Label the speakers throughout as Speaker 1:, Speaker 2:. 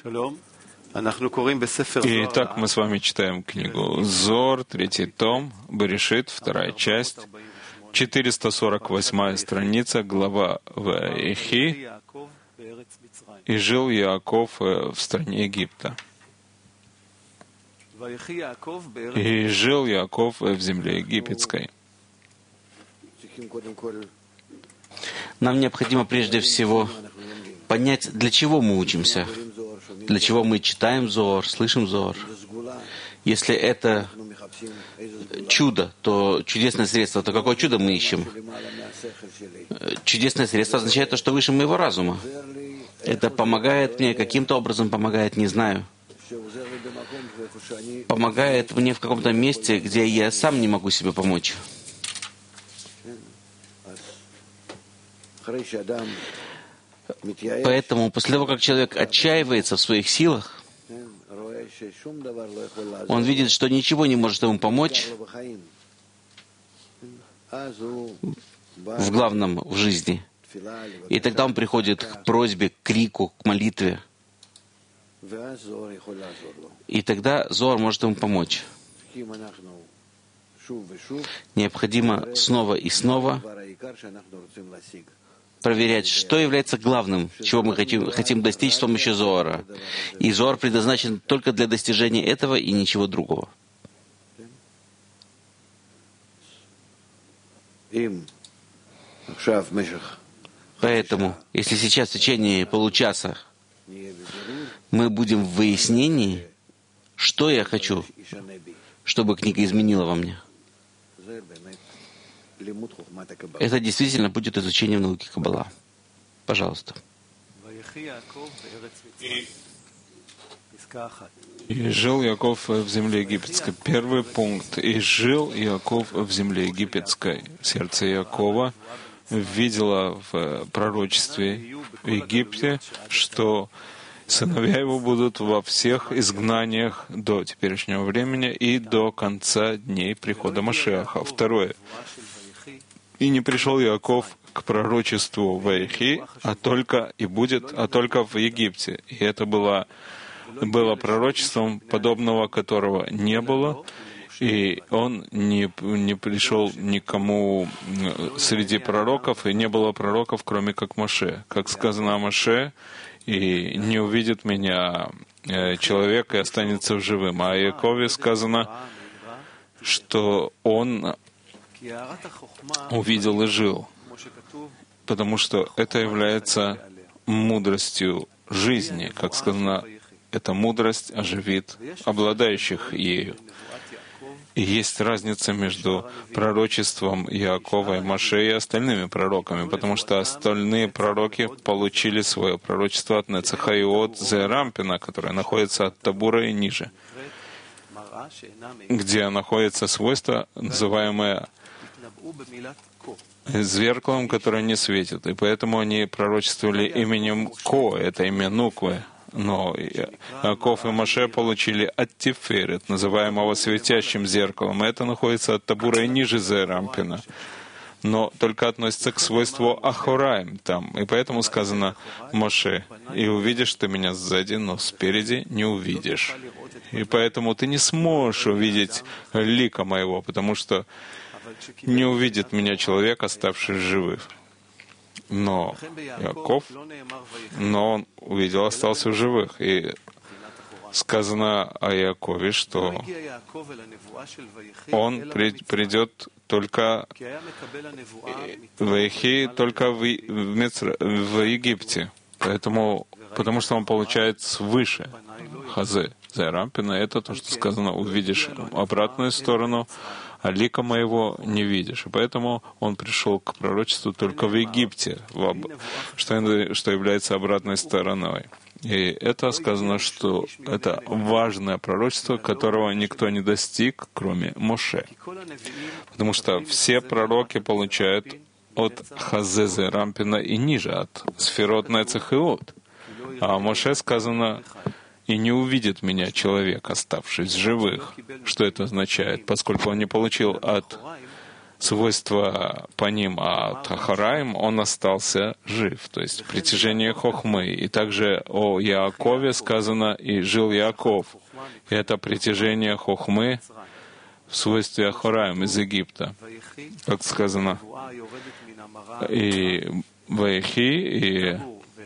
Speaker 1: Итак, мы с вами читаем книгу Зоар, 3 том, Берешит, 2 часть, 448 страница, глава Ваехи. «И жил Яаков в стране Египта». «И жил Яаков в земле египетской».
Speaker 2: Нам необходимо прежде всего понять, для чего мы учимся, для чего мы читаем Зоар, слышим Зоар. Если это чудо, то чудесное средство, то какое чудо мы ищем? Чудесное средство означает то, что выше моего разума. Это помогает мне, каким-то образом помогает, не знаю. Помогает мне в каком-то месте, где я сам не могу себе помочь. Поэтому после того, как человек отчаивается в своих силах, он видит, что ничего не может ему помочь в главном в жизни. И тогда он приходит к просьбе, к крику, к молитве. И тогда Зоар может ему помочь. Необходимо снова и снова проверять, что является главным, чего мы хотим достичь с помощью Зоара. И Зоар предназначен только для достижения этого и ничего другого. Поэтому, если сейчас в течение получаса мы будем в выяснении, что я хочу, чтобы книга изменила во мне, это действительно будет изучением науки Каббала. Пожалуйста.
Speaker 1: «И жил Яаков в земле египетской». Первый пункт. «И жил Яаков в земле египетской». Сердце Яакова видело в пророчестве в Египте, что сыновья его будут во всех изгнаниях до теперешнего времени и до конца дней прихода Машиаха. Второе. «И не пришел Яаков к пророчеству Ваехи, а только в Египте». И это было пророчеством, подобного которого не было, и он не пришел никому среди пророков, и не было пророков, кроме как Моше. Как сказано о Моше, «И не увидит меня человек и останется в живым». А о Яакове сказано, что он увидел и жил, потому что это является мудростью жизни. Как сказано, эта мудрость оживит обладающих ею. И есть разница между пророчеством Яакова и Моше и остальными пророками, потому что остальные пророки получили свое пророчество от Нецаха и от Зерампина, которое находится от Табура и ниже, где находится свойство, называемое зеркалом, которое не светит. И поэтому они пророчествовали именем Ко, это имя Нуквы. Но Яаков и Моше получили от Тиферет, называемого светящим зеркалом. Это находится от Табура и ниже Зерампина, но только относится к свойству Ахораим там. И поэтому сказано Моше: «И увидишь ты меня сзади, но спереди не увидишь». И поэтому ты не сможешь увидеть лика моего, потому что не увидит меня человек, оставшись живых. Но Яаков, он увидел, остался в живых. И сказано о Яакове, что он придет только в Ваехи, только в Египте. Потому что он получает свыше Хазе Зерампина. Это то, что сказано: увидишь обратную сторону, а лика моего не видишь. И поэтому он пришел к пророчеству только в Египте, что является обратной стороной. И это сказано, что это важное пророчество, которого никто не достиг, кроме Моше. Потому что все пророки получают от Хазе Зерампина и ниже, от Сферот Нецах и Од. А о Моше сказано: «И не увидит меня человек, оставшись живых». Что это означает? Поскольку он не получил от свойства по ним от Ахараим, он остался жив, то есть притяжение Хохмы. И также о Яакове сказано «и жил Яаков». И это притяжение Хохмы в свойстве Ахараим из Египта. Как сказано, и Ваихи, и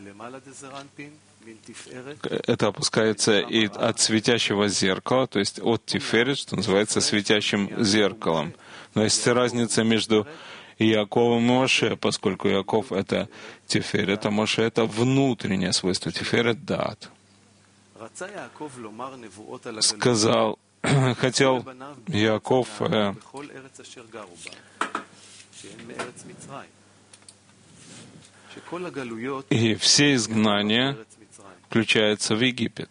Speaker 1: это опускается и от светящего зеркала, то есть от Тиферет, что называется светящим зеркалом. Но есть разница между Яаковом и Моше, поскольку Яаков — это Тиферет, а Моше — это внутреннее свойство. Тиферет — дат. Хотел Яаков и все изгнания включаются в Египет.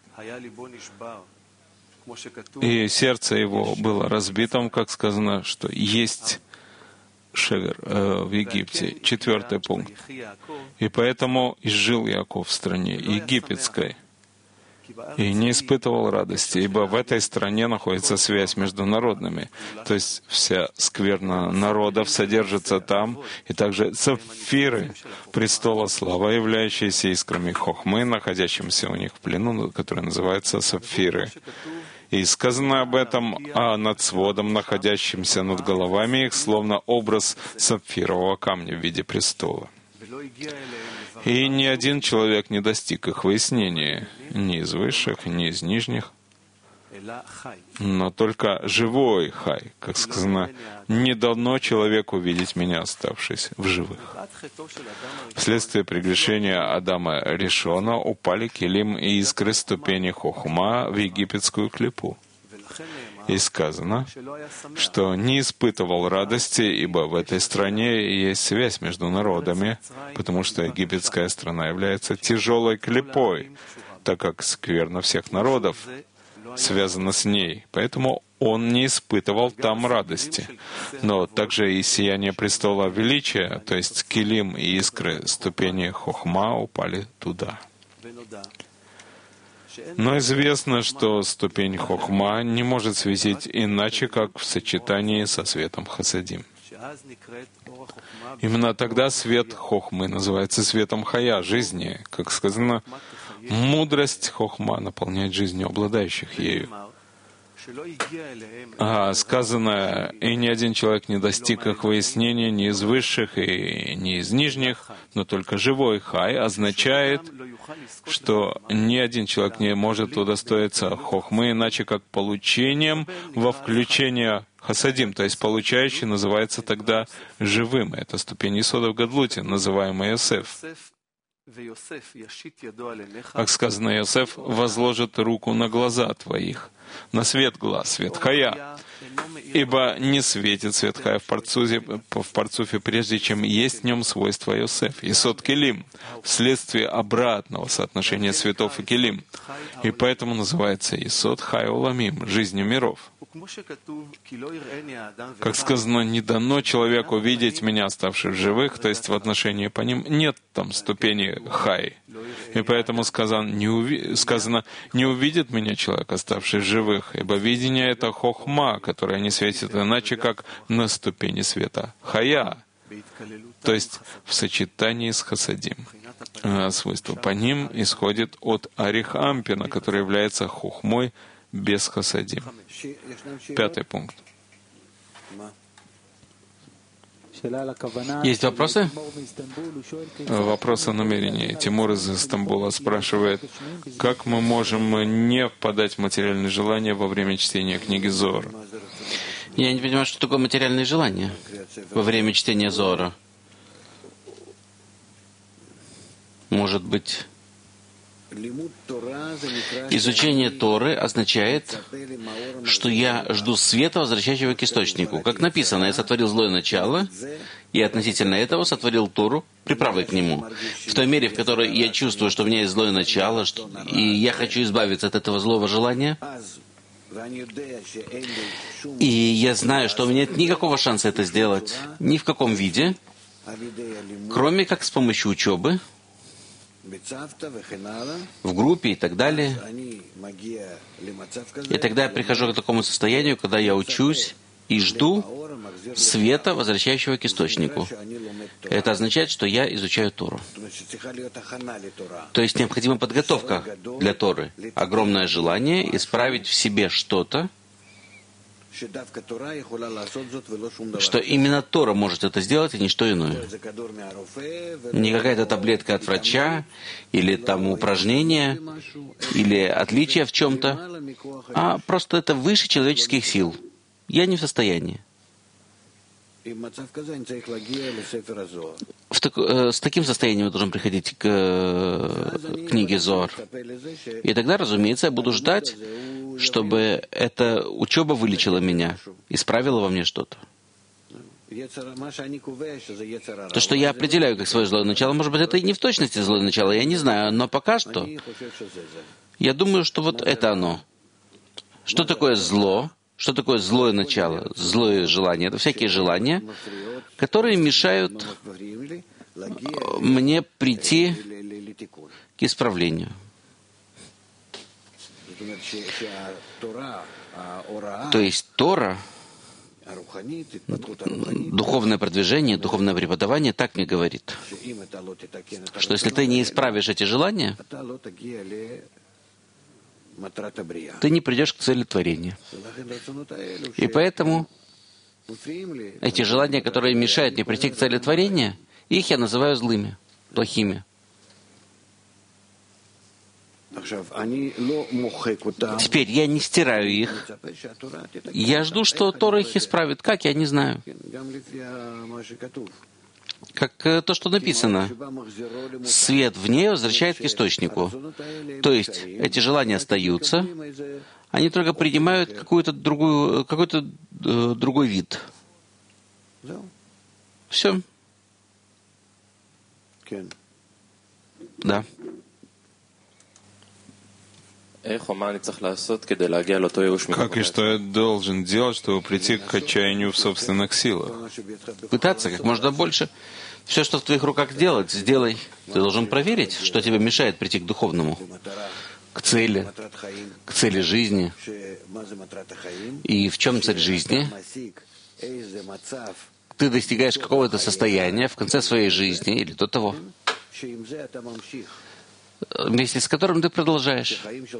Speaker 1: И сердце его было разбитым, как сказано, что есть шегер в Египте. 4 пункт. И поэтому изжил Яаков в стране египетской и не испытывал радости, ибо в этой стране находится связь между народными. То есть вся скверна народов содержится там, и также сапфиры престола слава, являющиеся искрами Хохмы, находящимся у них в плену, которые называются сапфиры. И сказано об этом, над сводом, находящимся над головами их, словно образ сапфирового камня в виде престола. И ни один человек не достиг их выяснения, ни из высших, ни из нижних, но только живой Хай, как сказано, не дано человеку видеть меня, оставшись в живых. Вследствие прегрешения Адама Ришона упали килим и искры ступени Хохма в египетскую клипу. И сказано, что не испытывал радости, ибо в этой стране есть связь между народами, потому что египетская страна является тяжелой клипой, так как скверна всех народов связана с ней. Поэтому он не испытывал там радости. Но также и сияние престола величия, то есть килим и искры ступени Хохма упали туда. Но известно, что ступень Хохма не может светить иначе, как в сочетании со светом Хасадим. Именно тогда свет Хохмы называется светом Хая, жизни. Как сказано, мудрость Хохма наполняет жизнью обладающих ею. Сказано, и ни один человек не достиг их выяснения ни из высших и ни из нижних, но только живой Хай означает, что ни один человек не может удостоиться Хохмы, иначе как получением во включение Хасадим, то есть получающий называется тогда живым. Это ступень Исода в Гадлуте, называемая Йосеф. Как сказано, Йосеф возложит руку на глаза твоих, на свет глаз, свет Хая, ибо не светит свет Хая в парцуфе, прежде чем есть в нем свойство Йосеф, Исод Келим, вследствие обратного соотношения светов и Келим, и поэтому называется Исод Хай Уламим, жизнью миров. Как сказано, не дано человеку видеть меня, оставшись в живых, то есть в отношении по ним нет там ступени Хай. И поэтому сказано, не увидит меня человек, оставший в живых, ибо видение — это хохма, которая не светит иначе, как на ступени света Хая, то есть в сочетании с Хасадим. Свойство по ним исходит от Арихампина, который является хохмой без Хасадим. 5 пункт.
Speaker 2: Есть вопросы?
Speaker 1: Вопрос о намерении. Тимур из Стамбула спрашивает, как мы можем не впадать в материальные желания во время чтения книги Зоар?
Speaker 2: Я не понимаю, что такое материальные желания во время чтения Зоара. Может быть, изучение Торы означает, что я жду света, возвращающего к источнику. Как написано, я сотворил злое начало, и относительно этого сотворил Тору, приправой к нему. В той мере, в которой я чувствую, что у меня есть злое начало, и я хочу избавиться от этого злого желания, и я знаю, что у меня нет никакого шанса это сделать, ни в каком виде, кроме как с помощью учебы, в группе и так далее. И тогда я прихожу к такому состоянию, когда я учусь и жду света, возвращающего к источнику. Это означает, что я изучаю Тору. То есть необходима подготовка для Торы. Огромное желание исправить в себе что-то, что именно Тора может это сделать, и ничто иное. Не какая-то таблетка от врача, или там упражнение, или отличие в чем-то, а просто это выше человеческих сил. Я не в состоянии. С таким состоянием я должен приходить к книге Зоар. И тогда, разумеется, я буду ждать, чтобы эта учеба вылечила меня, исправила во мне что-то. То, что я определяю как свое злое начало, может быть, это и не в точности злое начало, я не знаю, но пока что я думаю, что вот это оно. Что такое зло? Что такое злое начало, злое желание? Это всякие желания, которые мешают мне прийти к исправлению. То есть Тора, духовное продвижение, духовное преподавание так мне говорит, что если ты не исправишь эти желания, ты не придешь к цели творения. И поэтому эти желания, которые мешают мне прийти к цели творения, их я называю злыми, плохими. Теперь я не стираю их. Я жду, что Тора их исправит. Как? Я не знаю. Как то, что написано. Свет в ней возвращает к источнику. То есть эти желания остаются, они только принимают какой-то другой вид. Все. Да.
Speaker 1: Как и что я должен делать, чтобы прийти к отчаянию в собственных силах?
Speaker 2: Пытаться как можно больше. Все, что в твоих руках сделать, сделай. Ты должен проверить, что тебе мешает прийти к духовному, к цели жизни. И в чем цель жизни? Ты достигаешь какого-то состояния в конце своей жизни или до того, вместе с которым ты продолжаешь.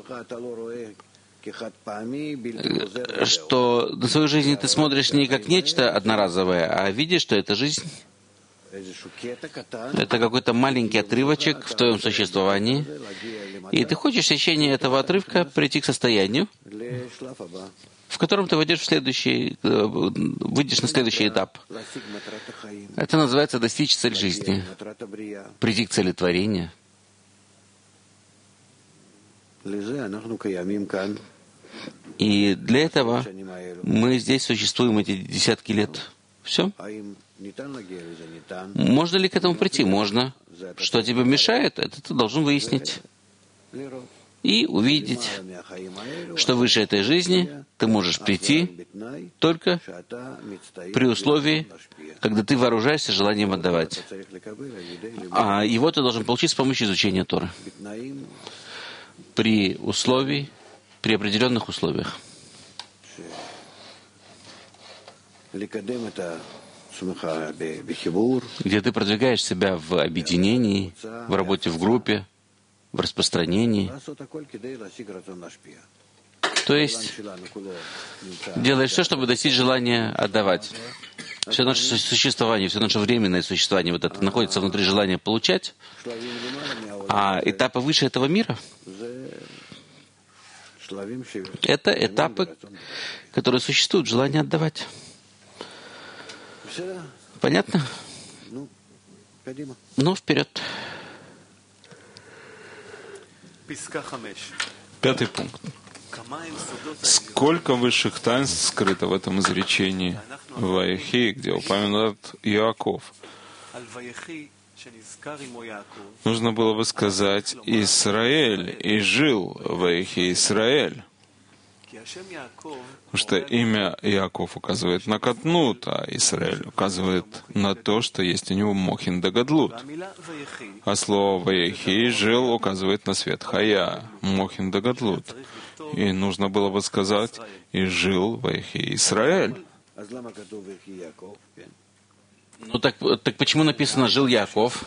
Speaker 2: Что на свою жизнь ты смотришь не как нечто одноразовое, а видишь, что эта жизнь — это какой-то маленький отрывочек в твоем существовании, и ты хочешь в течение этого отрывка прийти к состоянию, в котором ты выйдешь на следующий этап. Это называется достичь цель жизни, прийти к цели творения. И для этого мы здесь существуем эти десятки лет. Все. Можно ли к этому прийти? Можно. Что тебе мешает, это ты должен выяснить. И увидеть, что выше этой жизни ты можешь прийти только при условии, когда ты вооружаешься желанием отдавать. А его ты должен получить с помощью изучения Торы. При определенных условиях. Где ты продвигаешь себя в объединении, в работе в группе, в распространении. То есть делаешь все, чтобы достичь желания отдавать. Все наше существование, все наше временное существование вот это находится внутри желания получать. А этапы выше этого мира — это этапы, которые существуют, желание отдавать. Понятно? Ну, вперед.
Speaker 1: 5 пункт. Сколько высших таинств скрыто в этом изречении Ваехи, где упомянут Иаков? Нужно было бы сказать «Исраэль» и жил Ваехи Исраэль. Потому что имя Иаков указывает на Катнут, а Исраэль указывает на то, что есть у него Мохин да Гадлут. А слово «Ваехи» жил указывает на свет Хая, Мохин да Гадлут. И нужно было бы сказать «И жил Ваехи Исраэль».
Speaker 2: Ну так почему написано «жил Яков»?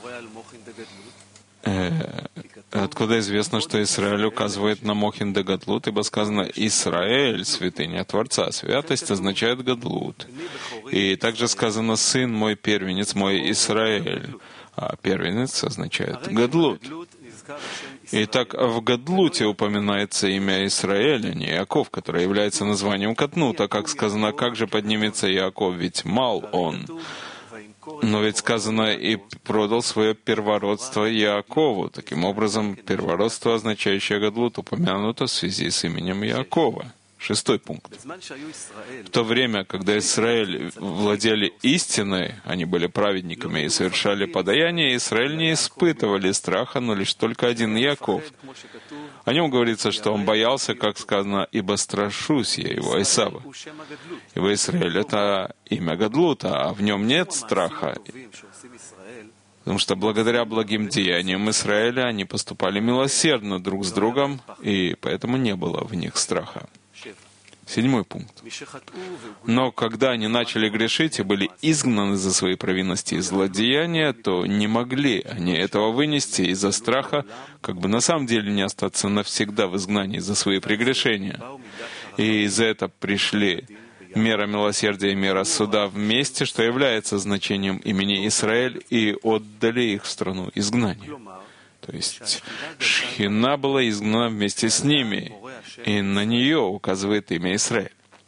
Speaker 1: Откуда известно, что Израиль указывает на Мохин де Гадлут, ибо сказано «Исраэль, святыня Творца». Святость означает Гадлут. И также сказано «Сын мой, первенец мой Израиль», а первенец означает Гадлут. Итак, в Гадлуте упоминается имя Израиль, а не Иаков, которое является названием Катнута, как сказано, как же поднимется Иаков, ведь мал он. Но ведь сказано, и продал свое первородство Иакову. Таким образом, первородство, означающее Гадлут, упомянуто в связи с именем Иакова. 6 пункт. В то время, когда Израиль владели истиной, они были праведниками и совершали подаяние, Израиль не испытывали страха, но лишь только один Иаков. О нем говорится, что он боялся, как сказано, «Ибо страшусь я его, Исава». Ибо Израиль — это имя Гадлута, а в нем нет страха. Потому что благодаря благим деяниям Израиля они поступали милосердно друг с другом, и поэтому не было в них страха. 7 пункт. Но когда они начали грешить и были изгнаны за свои провинности и злодеяния, то не могли они этого вынести из-за страха, как бы на самом деле не остаться навсегда в изгнании за свои прегрешения. И из-за этого пришли мера милосердия и мера суда вместе, что является значением имени Израиль, и отдали их в страну изгнания. То есть Шхина была изгнана вместе с ними, и на нее указывает имя Израиль.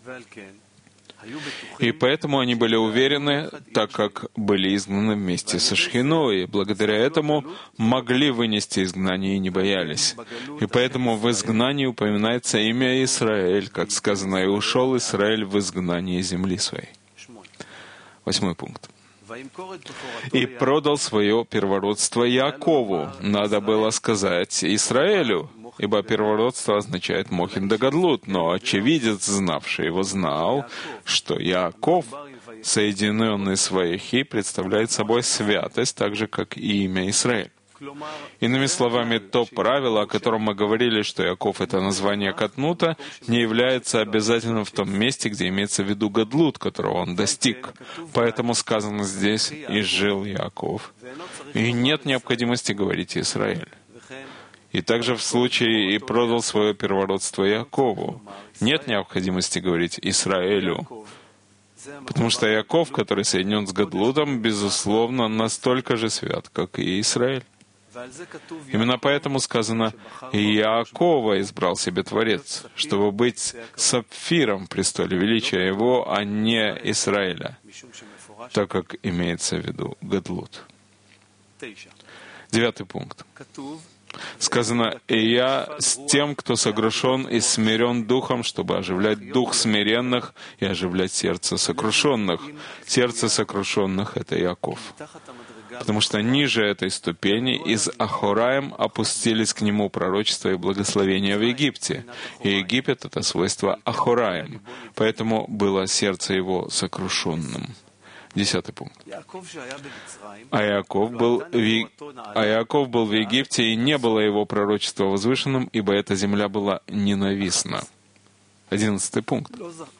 Speaker 1: И поэтому они были уверены, так как были изгнаны вместе со Шхиной, и благодаря этому могли вынести изгнание и не боялись. И поэтому в изгнании упоминается имя Израиль, как сказано, «И ушел Израиль в изгнание земли своей». 8 пункт. «И продал свое первородство Якову». Надо было сказать Израилю, ибо первородство означает Мохин де Гадлут, но очевидец, знавший его, знал, что Яаков, соединенный с Ваихи, представляет собой святость, так же, как и имя Израиль. Иными словами, то правило, о котором мы говорили, что Иаков — это название Катнута, не является обязательным в том месте, где имеется в виду Гадлут, которого он достиг. Поэтому сказано здесь «И жил Иаков». И нет необходимости говорить «Израиль». И также в случае «И продал свое первородство Иакову». Нет необходимости говорить «Израилю». Потому что Иаков, который соединен с Гадлутом, безусловно, настолько же свят, как и Израиль. Именно поэтому сказано «Иакова избрал себе Творец, чтобы быть сапфиром в престоле величия его, а не Израиля», так как имеется в виду Гадлут. 9 пункт. Сказано, «И я с тем, кто сокрушен и смирен духом, чтобы оживлять дух смиренных и оживлять сердце сокрушенных». Сердце сокрушенных — это Иаков. Потому что ниже этой ступени из Ахораим опустились к нему пророчества и благословения в Египте. И Египет — это свойство Ахораим. Поэтому было сердце его сокрушенным. 10 пункт. А Иаков был в Египте, и не было его пророчества возвышенным, ибо эта земля была ненавистна. 11 пункт.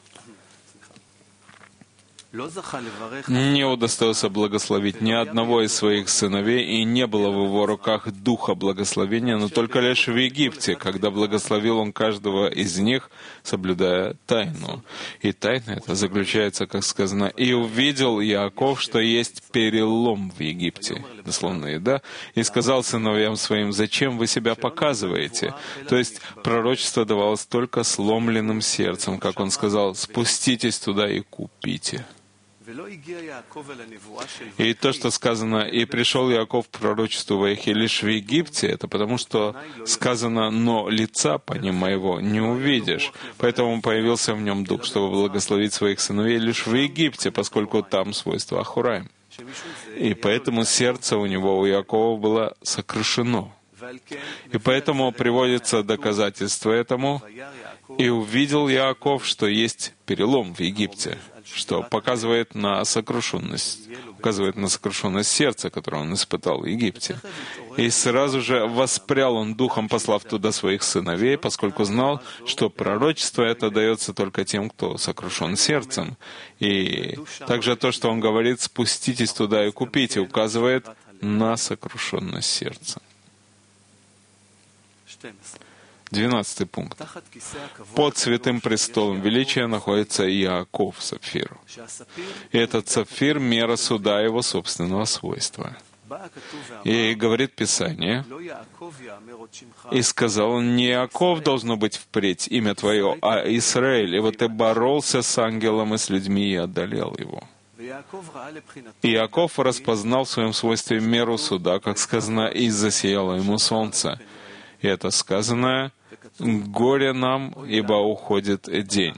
Speaker 1: Не удостоился благословить ни одного из своих сыновей, и не было в его руках духа благословения, но только лишь в Египте, когда благословил он каждого из них, соблюдая тайну. И тайна эта заключается, как сказано, «И увидел Иаков, что есть перелом в Египте». Дословно, да? «И сказал сыновьям своим, зачем вы себя показываете?» То есть пророчество давалось только сломленным сердцем, как он сказал, «Спуститесь туда и купите». И то, что сказано, «И пришел Иаков к пророчеству Ваихи лишь в Египте», это потому, что сказано, «Но лица по ним моего не увидишь». Поэтому появился в нем дух, чтобы благословить своих сыновей лишь в Египте, поскольку там свойство Ахураим. И поэтому сердце у него, у Иакова, было сокрушено. И поэтому приводится доказательство этому. «И увидел Иаков, что есть перелом в Египте», что показывает на сокрушенность, указывает на сокрушенность сердца, которое он испытал в Египте. И сразу же воспрял он духом, послав туда своих сыновей, поскольку знал, что пророчество это дается только тем, кто сокрушен сердцем. И также то, что он говорит, спуститесь туда и купите, указывает на сокрушенность сердца. 12 пункт. Под святым престолом величия находится Иаков, сапфир. И этот сапфир — мера суда его собственного свойства. И говорит Писание, «И сказал он, не Иаков должно быть впредь имя твое, а Израиль, ибо ты боролся с ангелом и с людьми и одолел его». Иаков распознал в своем свойстве меру суда, как сказано, «И засияло ему солнце». И это сказанное «Горе нам, ибо уходит день».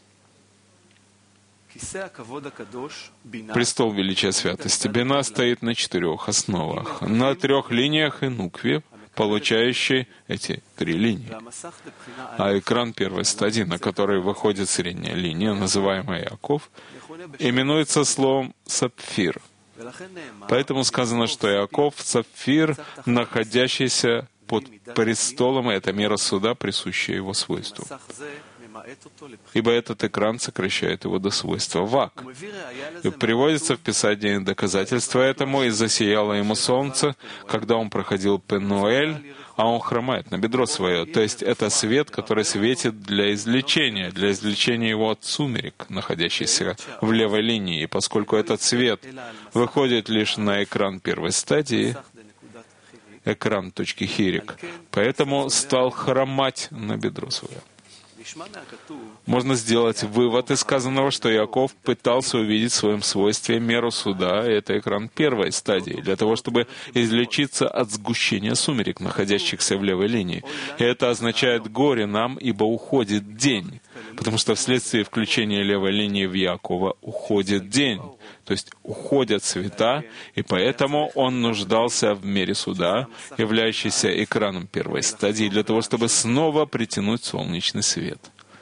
Speaker 1: Престол величия святости Бина стоит на 4 основах, на 3 линиях и нукве, получающей эти 3 линии. А экран первой стадии, на который выходит средняя линия, называемая Иаков, именуется словом «сапфир». Поэтому сказано, что Иаков — сапфир, находящийся под престолом, и это мера суда, присущая его свойству. Ибо этот экран сокращает его до свойства вак. И приводится в Писании доказательство этому, «И засияло ему солнце, когда он проходил Пенуэль, а он хромает на бедро свое». То есть это свет, который светит для излечения его от сумерек, находящихся в левой линии. И поскольку этот свет выходит лишь на экран первой стадии, экран точки хирик, поэтому стал хромать на бедро свое. Можно сделать вывод из сказанного, что Иаков пытался увидеть в своем свойстве меру суда, и это экран первой стадии, для того, чтобы излечиться от сгущения сумерек, находящихся в левой линии. И это означает «горе нам, ибо уходит день», потому что вследствие включения левой линии в Иакова уходит день, то есть уходят света, и поэтому он нуждался в мере суда, являющейся экраном первой стадии, для того, чтобы снова притянуть солнечный свет.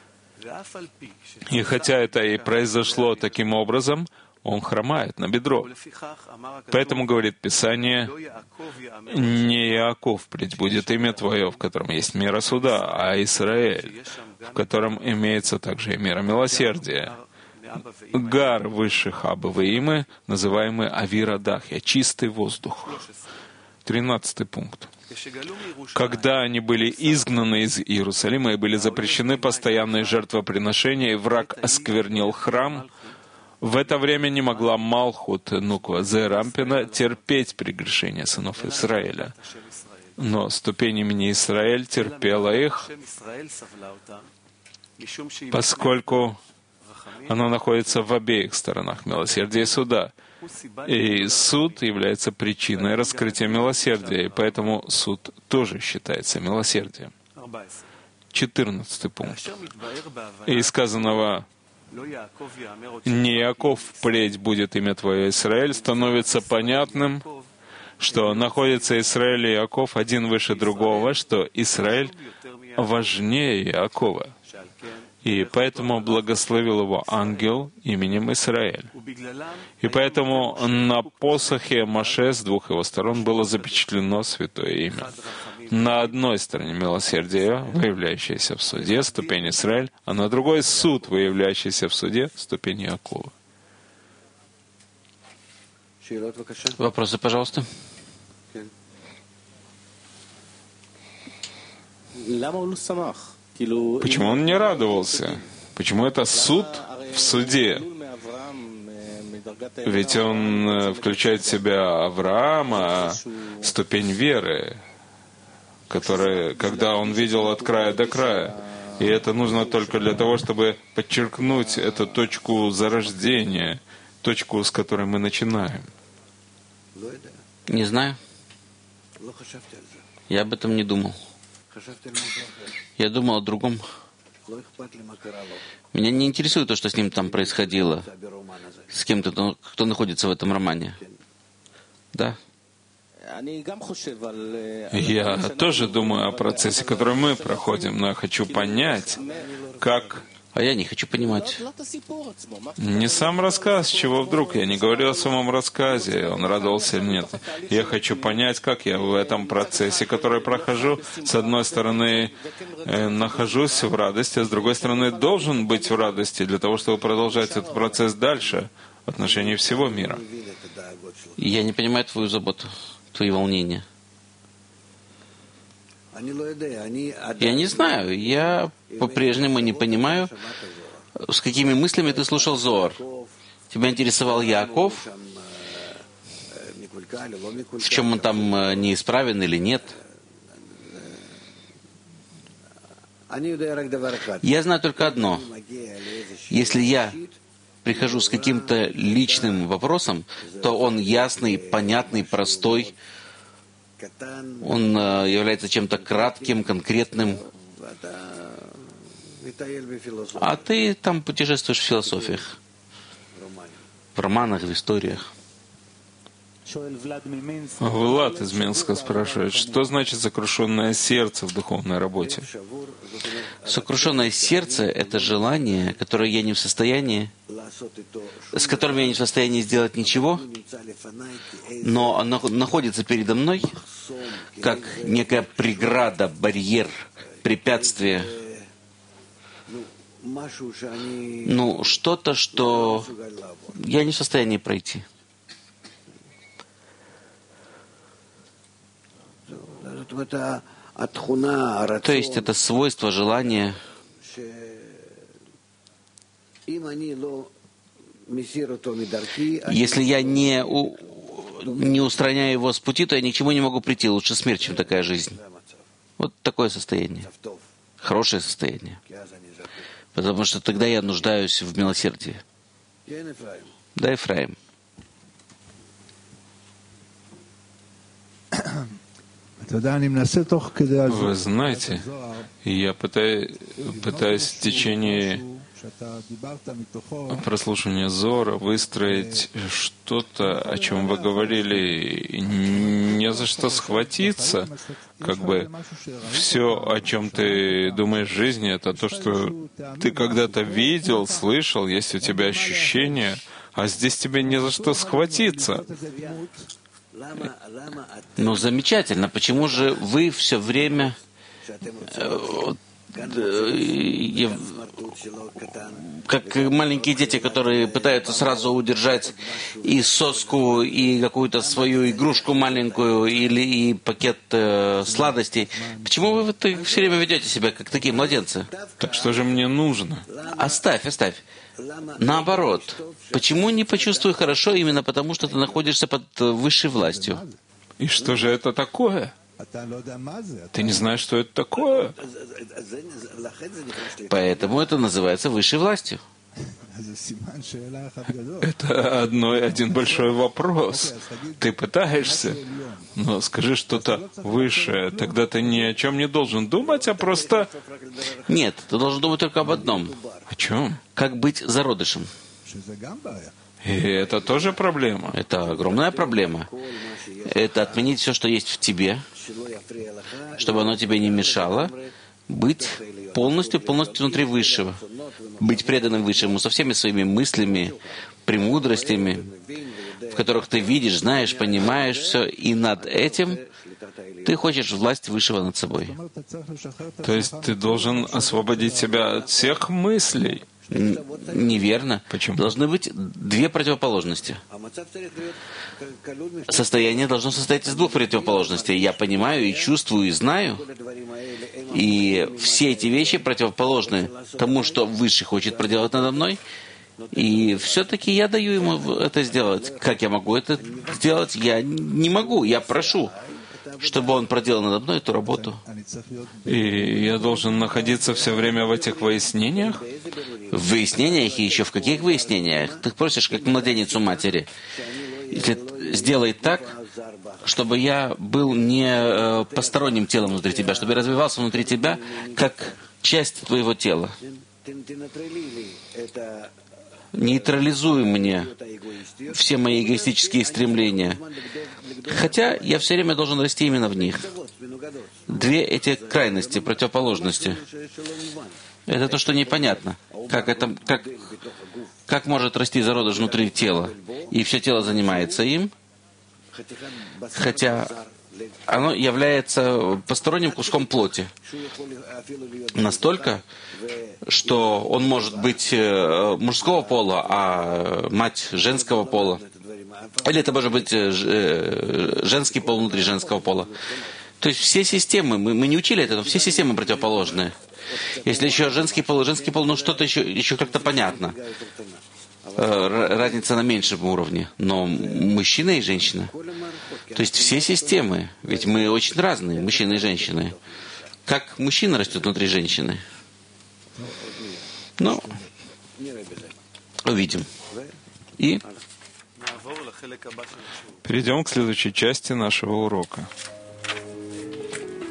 Speaker 1: И хотя это и произошло таким образом, он хромает на бедро. Поэтому, говорит Писание, «Не Иаков впредь будет имя твое, в котором есть мера суда, а Израиль, в котором имеется также и мера милосердия». Гар высших Абы Имы, называемый Авира Дахья, чистый воздух. 13 пункт. Когда они были изгнаны из Иерусалима и были запрещены постоянные жертвоприношения, и враг осквернил храм, в это время не могла Малхут Нуква Зерампина терпеть прегрешения сынов Израиля. Но ступень имени Израиль терпела их, поскольку оно находится в обеих сторонах милосердия и суда. И суд является причиной раскрытия милосердия, и поэтому суд тоже считается милосердием. 14 пункт. И сказанного «Не Иаков впредь будет имя твое Израиль» становится понятным, что находится Израиль и Иаков один выше другого, что Израиль важнее Иакова. И поэтому благословил его ангел именем Израиль. И поэтому на посохе Моше с 2 его сторон было запечатлено святое имя. На одной стороне милосердие, выявляющееся в суде, ступень Израиль, а на другой суд, выявляющийся в суде, ступень Иакова.
Speaker 2: Вопросы, пожалуйста.
Speaker 1: Почему он не радовался? Почему это суд в суде? Ведь он включает в себя Авраама, ступень веры, которая, когда он видел от края до края. И это нужно только для того, чтобы подчеркнуть эту точку зарождения, точку, с которой мы начинаем.
Speaker 2: Не знаю. Я об этом не думал. Я думал о другом. Меня не интересует то, что с ним там происходило, с кем-то, кто находится в этом романе. Да.
Speaker 1: Я тоже думаю о процессе, который мы проходим, но я хочу понять, как
Speaker 2: А я не хочу понимать.
Speaker 1: Не сам рассказ, с чего вдруг. Я не говорю о самом рассказе, он радовался или нет. Я хочу понять, как я в этом процессе, который прохожу, с одной стороны, нахожусь в радости, а с другой стороны, должен быть в радости для того, чтобы продолжать этот процесс дальше в отношении всего мира.
Speaker 2: Я не понимаю твою заботу, твои волнения. Я не знаю, я по-прежнему не понимаю, с какими мыслями ты слушал Зоар. Тебя интересовал Яаков, в чем он там неисправен или нет. Я знаю только одно. Если я прихожу с каким-то личным вопросом, то он ясный, понятный, простой. Он является чем-то кратким, конкретным. А ты там путешествуешь в философиях, в романах, в историях.
Speaker 1: Влад из Минска спрашивает, что значит сокрушенное сердце в духовной работе?
Speaker 2: Сокрушенное сердце — это желание, которое я не в состоянии, с которым я не в состоянии сделать ничего, но оно находится передо мной как некая преграда, барьер, препятствие. Что-то, что я не в состоянии пройти. То есть это свойство, желание. Если я не устраняю его с пути, то я ни к чему не могу прийти. Лучше смерть, чем такая жизнь. Вот такое состояние. Хорошее состояние. Потому что тогда я нуждаюсь в милосердии. Да, Ефраим.
Speaker 1: Вы знаете, я пытаюсь в течение прослушивания Зора выстроить что-то, о чем вы говорили, не за что схватиться. Как бы все, о чем ты думаешь в жизни, это то, что ты когда-то видел, слышал, есть у тебя ощущения, а здесь тебе не за что схватиться.
Speaker 2: Ну, замечательно. Почему же вы все время как маленькие дети, которые пытаются сразу удержать и соску, и какую-то свою игрушку маленькую, или и пакет сладостей. Почему вы все время ведете себя как такие младенцы?
Speaker 1: Так что же мне нужно?
Speaker 2: Оставь. Наоборот. Почему не почувствуй хорошо именно потому, что ты находишься под высшей властью?
Speaker 1: И что же это такое? Ты не знаешь, что это такое?
Speaker 2: Поэтому это называется высшей властью.
Speaker 1: Это один большой вопрос. Ты пытаешься, но скажи что-то высшее. Тогда ты ни о чем не должен думать, а просто...
Speaker 2: Нет, ты должен думать только об одном.
Speaker 1: О чем?
Speaker 2: Как быть зародышем.
Speaker 1: И это тоже проблема.
Speaker 2: Это огромная проблема. Это отменить все, что есть в тебе, чтобы оно тебе не мешало, быть полностью внутри Высшего, быть преданным Высшему со всеми своими мыслями, премудростями, в которых ты видишь, знаешь, понимаешь все, и над этим ты хочешь власть Высшего над собой.
Speaker 1: То есть ты должен освободить себя от всех мыслей.
Speaker 2: Неверно.
Speaker 1: Почему?
Speaker 2: Должны быть две противоположности. Состояние должно состоять из двух противоположностей. Я понимаю и чувствую, и знаю. И все эти вещи противоположны тому, что Высший хочет проделать надо мной. И все-таки я даю ему это сделать. Как я могу это сделать? Я не могу. Я прошу, чтобы он проделал надо мной эту работу.
Speaker 1: И я должен находиться все время в этих выяснениях?
Speaker 2: В выяснениях и еще в каких выяснениях? Ты просишь, как младенец у матери. Сделай так, чтобы я был не посторонним телом внутри тебя, чтобы я развивался внутри тебя как часть твоего тела. Нейтрализуй мне все мои эгоистические стремления. Хотя я все время должен расти именно в них. Две эти крайности, противоположности. Это то, что непонятно. Как может расти зародыш внутри тела, и все тело занимается им, хотя оно является посторонним куском плоти. Настолько, что он может быть мужского пола, а мать женского пола. Или это может быть женский пол внутри женского пола. То есть все системы, мы не учили это, но все системы противоположные. Если еще женский пол, ну что-то еще как-то понятно. Разница на меньшем уровне. Но мужчина и женщина. То есть все системы, ведь мы очень разные, мужчины и женщины. Как мужчина растет внутри женщины? Ну, увидим. И
Speaker 1: перейдем к следующей части нашего урока.